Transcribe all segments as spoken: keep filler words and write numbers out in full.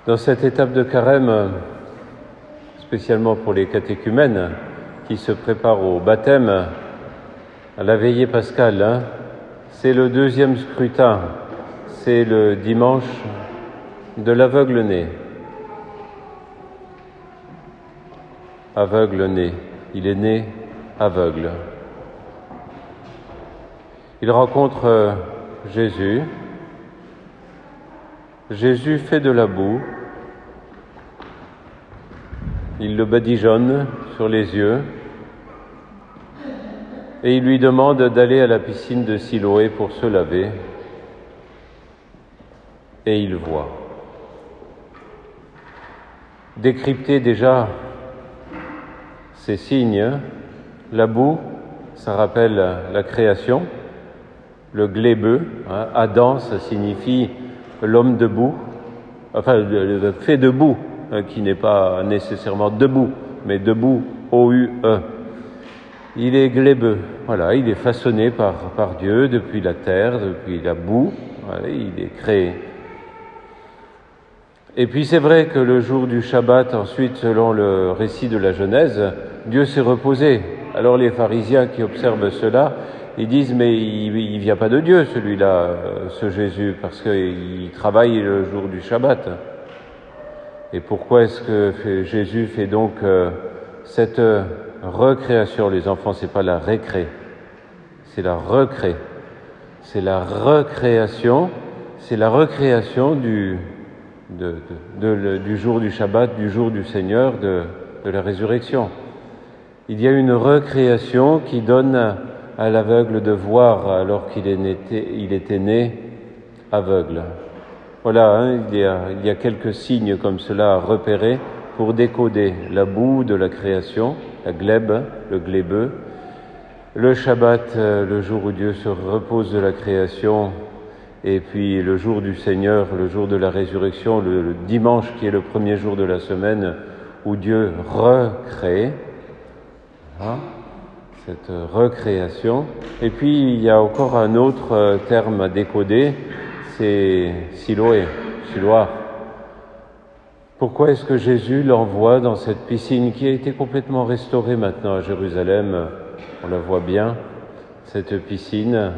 Dans cette étape de carême, spécialement pour les catéchumènes qui se préparent au baptême, à la veillée pascale, hein, c'est le deuxième scrutin, c'est le dimanche de l'aveugle-né. Aveugle-né, il est né aveugle. Il rencontre Jésus. Jésus fait de la boue. Il le badigeonne sur les yeux et il lui demande d'aller à la piscine de Siloé pour se laver. Et il voit. Décrypter déjà ces signes, la boue, ça rappelle la création, le glébeux, hein, Adam, ça signifie l'homme debout, enfin le fait debout, hein, qui n'est pas nécessairement debout, mais debout, O U E. Il est glébeux, voilà, il est façonné par, par Dieu depuis la terre, depuis la boue, voilà, il est créé. Et puis c'est vrai que le jour du Shabbat, ensuite, selon le récit de la Genèse, Dieu s'est reposé. Alors les pharisiens qui observent cela, ils disent, mais il ne vient pas de Dieu, celui-là, ce Jésus, parce qu'il travaille le jour du Shabbat. Et pourquoi est-ce que Jésus fait donc euh, cette recréation? Les enfants, c'est pas la récré, c'est la recré. C'est la recréation, c'est la recréation du, de, de, de, du jour du Shabbat, du jour du Seigneur, de, de la résurrection. Il y a une recréation qui donne à l'aveugle de voir alors qu'il était, il était né aveugle. Voilà, hein, il y a, il y a quelques signes comme cela à repérer pour décoder la boue de la création, la glèbe, le glébeux, le Shabbat, le jour où Dieu se repose de la création, et puis le jour du Seigneur, le jour de la résurrection, le, le dimanche qui est le premier jour de la semaine où Dieu recrée. Hein, cette recréation. Et puis, il y a encore un autre terme à décoder, c'est Siloé, Siloar. Pourquoi est-ce que Jésus l'envoie dans cette piscine qui a été complètement restaurée maintenant à Jérusalem? On la voit bien, cette piscine.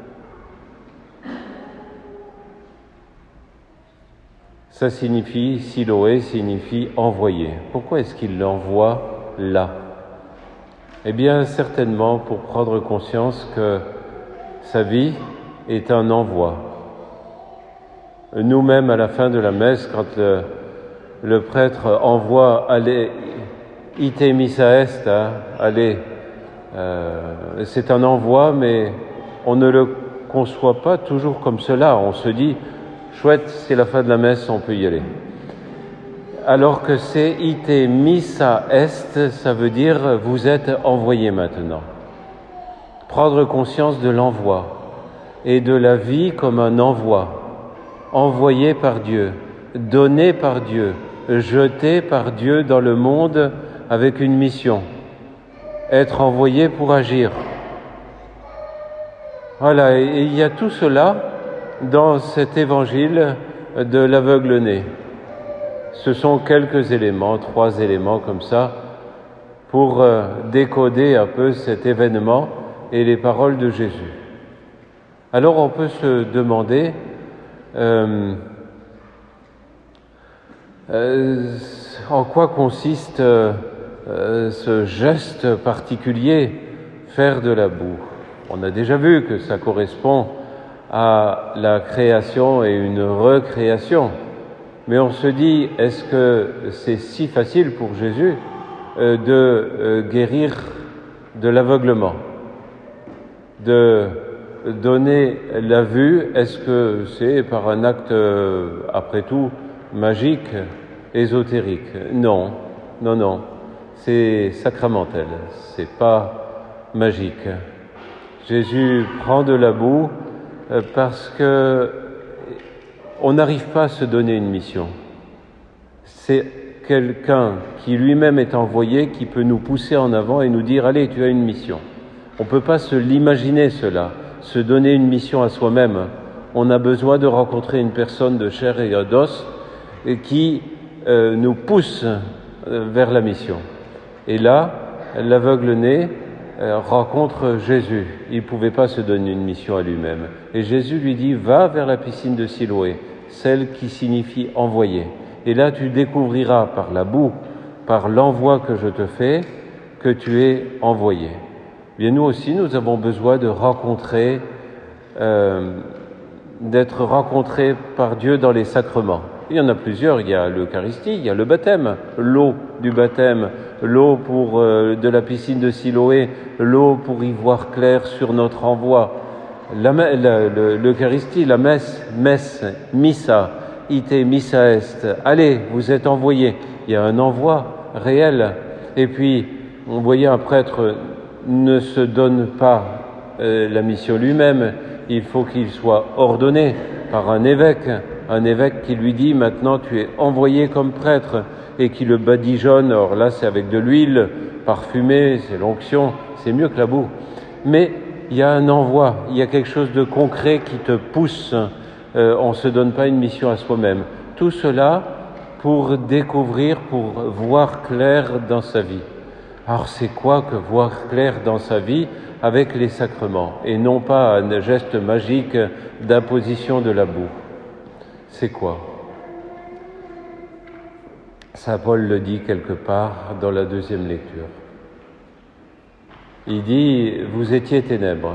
Ça signifie, Siloé signifie envoyer. Pourquoi est-ce qu'il l'envoie là? Eh bien, certainement pour prendre conscience que sa vie est un envoi. Nous-mêmes, à la fin de la messe, quand le, le prêtre envoie « Allez, ite missa est hein, », allez, euh, c'est un envoi, mais on ne le conçoit pas toujours comme cela. On se dit « Chouette, c'est la fin de la messe, on peut y aller ». Alors que c'est « ite missa est », ça veut dire « vous êtes envoyé maintenant ». Prendre conscience de l'envoi et de la vie comme un envoi, envoyé par Dieu, donné par Dieu, jeté par Dieu dans le monde avec une mission, être envoyé pour agir. Voilà, et il y a tout cela dans cet évangile de l'aveugle-né. Ce sont quelques éléments, trois éléments comme ça, pour euh, décoder un peu cet événement et les paroles de Jésus. Alors on peut se demander euh, euh, en quoi consiste euh, euh, ce geste particulier, faire de la boue. On a déjà vu que ça correspond à la création et une recréation. Mais on se dit, est-ce que c'est si facile pour Jésus euh, de euh, guérir de l'aveuglement, de donner la vue? Est-ce que c'est par un acte, euh, après tout, magique, ésotérique? Non, non, non, c'est sacramentel, c'est pas magique. Jésus prend de la boue euh, parce que on n'arrive pas à se donner une mission. C'est quelqu'un qui lui-même est envoyé qui peut nous pousser en avant et nous dire « Allez, tu as une mission ». On ne peut pas se l'imaginer cela, se donner une mission à soi-même. On a besoin de rencontrer une personne de chair et d'os et qui euh, nous pousse euh, vers la mission. Et là, l'aveugle-né euh, rencontre Jésus. Il ne pouvait pas se donner une mission à lui-même. Et Jésus lui dit, va vers la piscine de Siloé, celle qui signifie envoyer. Et là, tu découvriras par la boue, par l'envoi que je te fais, que tu es envoyé. Bien, nous aussi, nous avons besoin de rencontrer, euh, d'être rencontrés par Dieu dans les sacrements. Il y en a plusieurs, il y a l'Eucharistie, il y a le baptême, l'eau du baptême, l'eau pour euh, de la piscine de Siloé, l'eau pour y voir clair sur notre envoi, la, la, le, l'Eucharistie, la messe, messe, missa, ite missa est, allez, vous êtes envoyés. Il y a un envoi réel. Et puis, on voyait un prêtre ne se donne pas euh, la mission lui-même, il faut qu'il soit ordonné par un évêque, un évêque qui lui dit maintenant tu es envoyé comme prêtre et qui le badigeonne. Or là c'est avec de l'huile parfumée, c'est l'onction, c'est mieux que la boue. Mais il y a un envoi, il y a quelque chose de concret qui te pousse, euh, on ne se donne pas une mission à soi-même. Tout cela pour découvrir, pour voir clair dans sa vie. Alors c'est quoi que voir clair dans sa vie avec les sacrements et non pas un geste magique d'imposition de la boue? C'est quoi? Saint Paul le dit quelque part dans la deuxième lecture. Il dit, vous étiez ténèbres.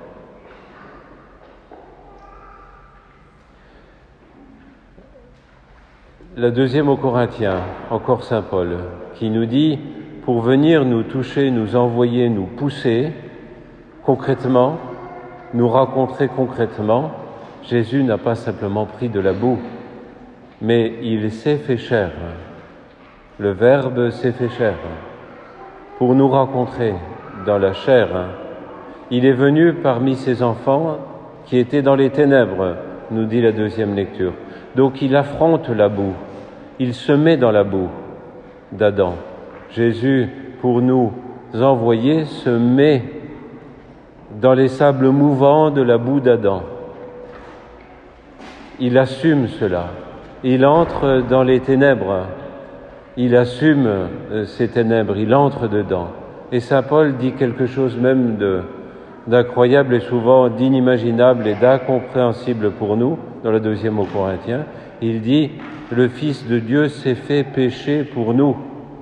La deuxième aux Corinthiens, encore Saint Paul, qui nous dit, pour venir nous toucher, nous envoyer, nous pousser, concrètement, nous rencontrer concrètement, Jésus n'a pas simplement pris de la boue, mais il s'est fait chair. Le Verbe s'est fait chair pour nous rencontrer dans la chair. Il est venu parmi ses enfants qui étaient dans les ténèbres, nous dit la deuxième lecture. Donc il affronte la boue, il se met dans la boue d'Adam. Jésus, pour nous envoyer, se met dans les sables mouvants de la boue d'Adam. Il assume cela. Il entre dans les ténèbres. Il assume ces ténèbres. Il entre dedans. Et Saint Paul dit quelque chose même de, d'incroyable et souvent d'inimaginable et d'incompréhensible pour nous, dans la deuxième aux Corinthiens. Il dit, le Fils de Dieu s'est fait péché pour nous.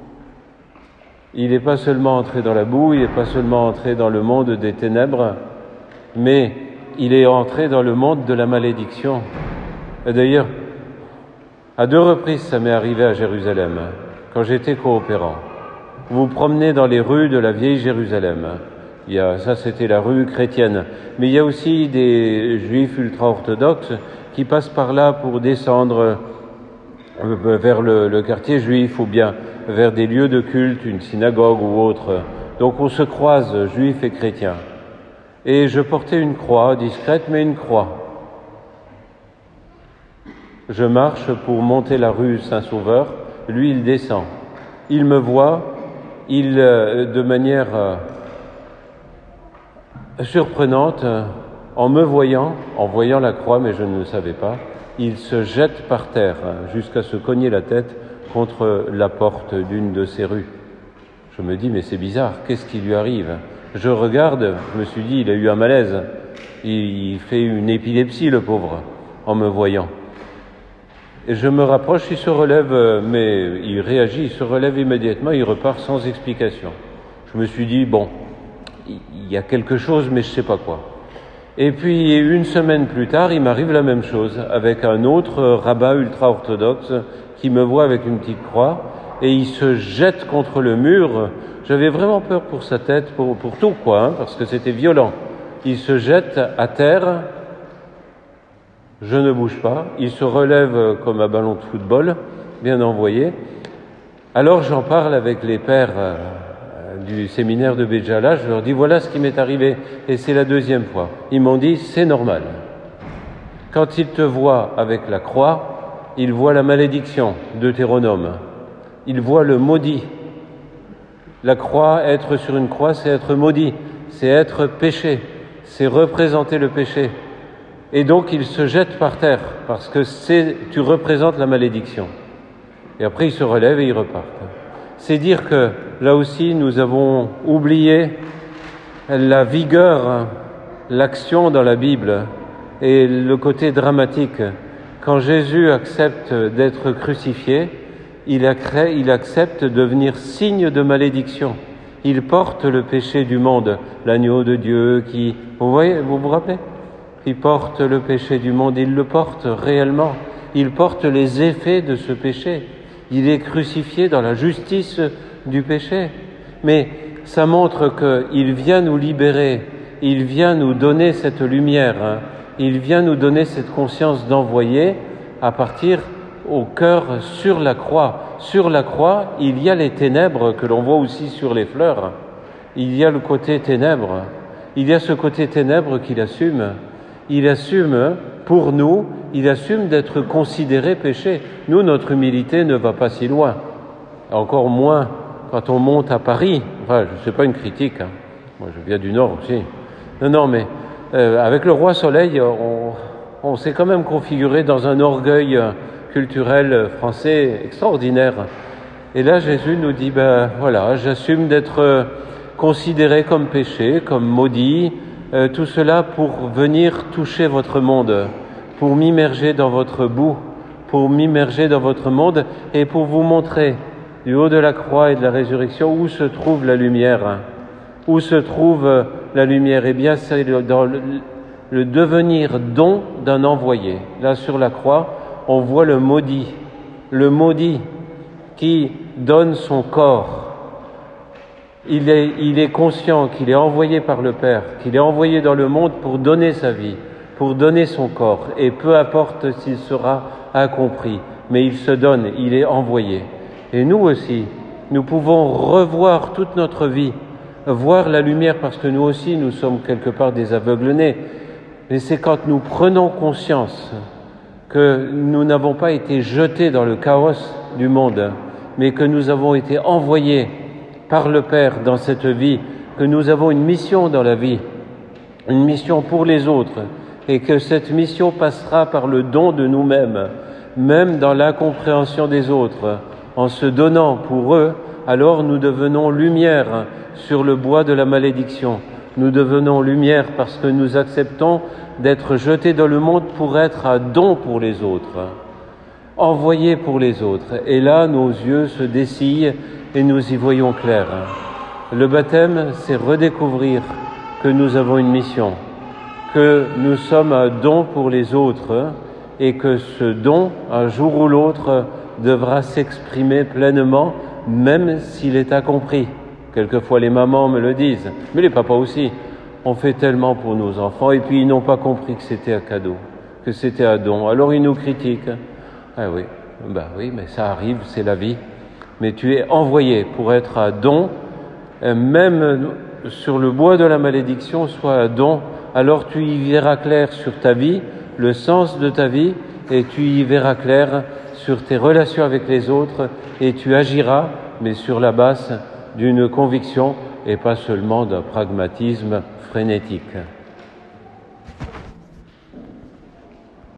Il n'est pas seulement entré dans la boue, il n'est pas seulement entré dans le monde des ténèbres, mais il est entré dans le monde de la malédiction. Et d'ailleurs, à deux reprises, ça m'est arrivé à Jérusalem, quand j'étais coopérant. Vous vous promenez dans les rues de la vieille Jérusalem. Il y a, ça, c'était la rue chrétienne. Mais il y a aussi des juifs ultra-orthodoxes qui passent par là pour descendre vers le, le quartier juif ou bien vers des lieux de culte, une synagogue ou autre. Donc on se croise, juifs et chrétiens. Et je portais une croix, discrète, mais une croix. Je marche pour monter la rue Saint-Sauveur, lui il descend. Il me voit, il, de manière surprenante, en me voyant, en voyant la croix, mais je ne le savais pas, il se jette par terre jusqu'à se cogner la tête contre la porte d'une de ces rues. Je me dis, mais c'est bizarre, qu'est-ce qui lui arrive? Je regarde, je me suis dit, il a eu un malaise. Il fait une épilepsie, le pauvre, en me voyant. Et je me rapproche, il se relève, mais il réagit, il se relève immédiatement, il repart sans explication. Je me suis dit, bon, il y a quelque chose, mais je ne sais pas quoi. Et puis, une semaine plus tard, il m'arrive la même chose, avec un autre rabbin ultra-orthodoxe qui me voit avec une petite croix, et il se jette contre le mur. J'avais vraiment peur pour sa tête, pour, pour tout, quoi, hein, parce que c'était violent. Il se jette à terre, je ne bouge pas, il se relève comme un ballon de football, bien envoyé. Alors j'en parle avec les pères euh, du séminaire de Béjala, je leur dis voilà ce qui m'est arrivé, et c'est la deuxième fois. Ils m'ont dit c'est normal. Quand ils te voient avec la croix, ils voient la malédiction, Deutéronome. Ils voient le maudit. La croix, être sur une croix, c'est être maudit, c'est être péché, c'est représenter le péché. Et donc il se jette par terre, parce que c'est, tu représentes la malédiction. Et après il se relève et il repart. C'est dire que là aussi nous avons oublié la vigueur, l'action dans la Bible et le côté dramatique. Quand Jésus accepte d'être crucifié, il, accré, il accepte de devenir signe de malédiction. Il porte le péché du monde, l'agneau de Dieu qui... Vous voyez, vous vous rappelez ? Il porte le péché du monde, il le porte réellement. Il porte les effets de ce péché. Il est crucifié dans la justice du péché. Mais ça montre qu'il vient nous libérer, il vient nous donner cette lumière, hein. Il vient nous donner cette conscience d'envoyer à partir au cœur sur la croix. Sur la croix, il y a les ténèbres que l'on voit aussi sur les fleurs. Il y a le côté ténèbres. Il y a ce côté ténèbres qu'il assume. Il assume pour nous, il assume d'être considéré péché. Nous, notre humilité ne va pas si loin. Encore moins quand on monte à Paris. Enfin, je ne sais pas une critique. Hein. Moi, je viens du Nord aussi. Non, non, mais euh, avec le Roi Soleil, on, on s'est quand même configuré dans un orgueil culturel français extraordinaire. Et là, Jésus nous dit, ben voilà, j'assume d'être considéré comme péché, comme maudit, euh, tout cela pour venir toucher votre monde, pour m'immerger dans votre boue, pour m'immerger dans votre monde et pour vous montrer du haut de la croix et de la résurrection où se trouve la lumière. Où se trouve la lumière ? Eh bien, c'est dans le, le devenir don d'un envoyé. Là, sur la croix, on voit le maudit, le maudit qui donne son corps. Il est, il est conscient qu'il est envoyé par le Père, qu'il est envoyé dans le monde pour donner sa vie, pour donner son corps. Et peu importe s'il sera incompris, mais il se donne, il est envoyé. Et nous aussi, nous pouvons revoir toute notre vie, voir la lumière, parce que nous aussi, nous sommes quelque part des aveugle-nés. Mais c'est quand nous prenons conscience que nous n'avons pas été jetés dans le chaos du monde, mais que nous avons été envoyés par le Père dans cette vie, que nous avons une mission dans la vie, une mission pour les autres, et que cette mission passera par le don de nous-mêmes, même dans l'incompréhension des autres, en se donnant pour eux, alors nous devenons lumière sur le bois de la malédiction. Nous devenons lumière parce que nous acceptons d'être jetés dans le monde pour être un don pour les autres, envoyés pour les autres. Et là, nos yeux se dessillent et nous y voyons clair. Le baptême, c'est redécouvrir que nous avons une mission, que nous sommes un don pour les autres et que ce don, un jour ou l'autre, devra s'exprimer pleinement, même s'il est incompris. Quelquefois les mamans me le disent, mais les papas aussi. On fait tellement pour nos enfants et puis ils n'ont pas compris que c'était un cadeau, que c'était un don. Alors ils nous critiquent. Ah oui, ben oui, mais ça arrive, c'est la vie. Mais tu es envoyé pour être un don, même sur le bois de la malédiction, soit un don. Alors tu y verras clair sur ta vie, le sens de ta vie, et tu y verras clair sur tes relations avec les autres, et tu agiras, mais sur la base d'une conviction et pas seulement d'un pragmatisme frénétique.